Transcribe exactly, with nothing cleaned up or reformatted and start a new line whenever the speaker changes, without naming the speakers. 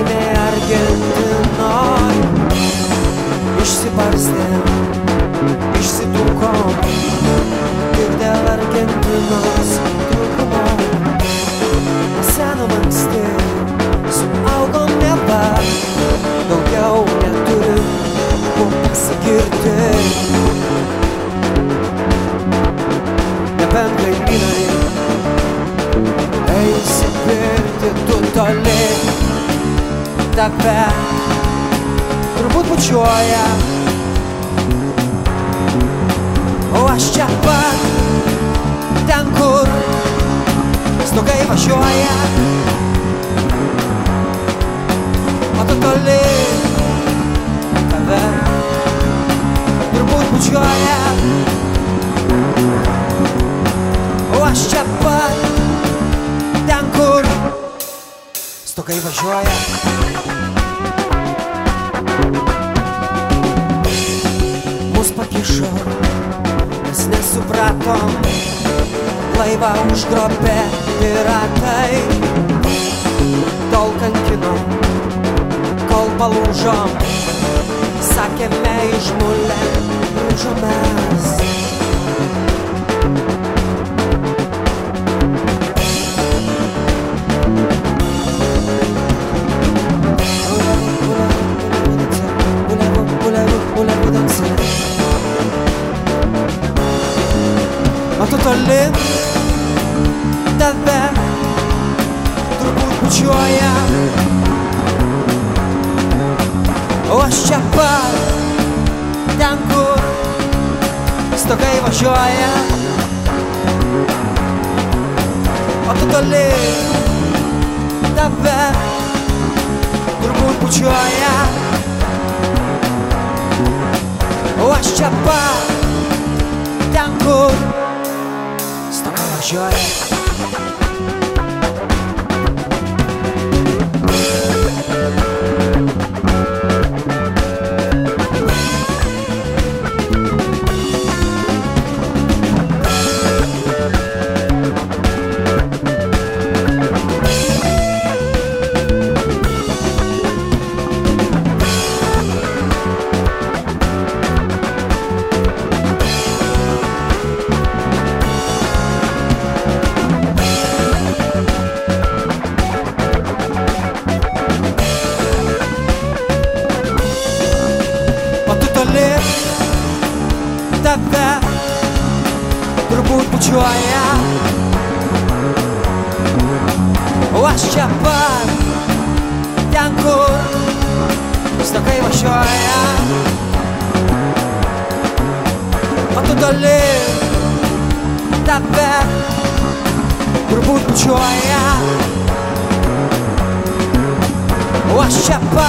laimė Argentinoj. Išsibarstėm, išsitūkom tik dėl Argentinos trūkumo. Senom anksti suaugom neva, daugiau neturim kuo pasigirti. Nebent kaimynai eisi pirkti tu toli, tave turbūt bučiuoja, o aš čia pat, ten kur stogai važiuoja, o tu toli, tave turbūt bučiuoja, o aš čia pat, ten kur stogai važiuoja. Mus pakišo, mes nesupratom, laivą užgrobė piratai. Tol kankinom, kol palūžom, sakėme išmulę, lūžomės. O tu toli, tave turbūt bučiuoja, o aš čia pat, ten kur stogai važiuoja, o tu toli, tave turbūt bučiuoja, o aš čia pat, ten kur stogai važiuoja. Tave turbūt bučiuoja, o aš čia pat, ten kur stogai važiuoja, o tu toli, tave turbūt bučiuoja, o aš čia pat.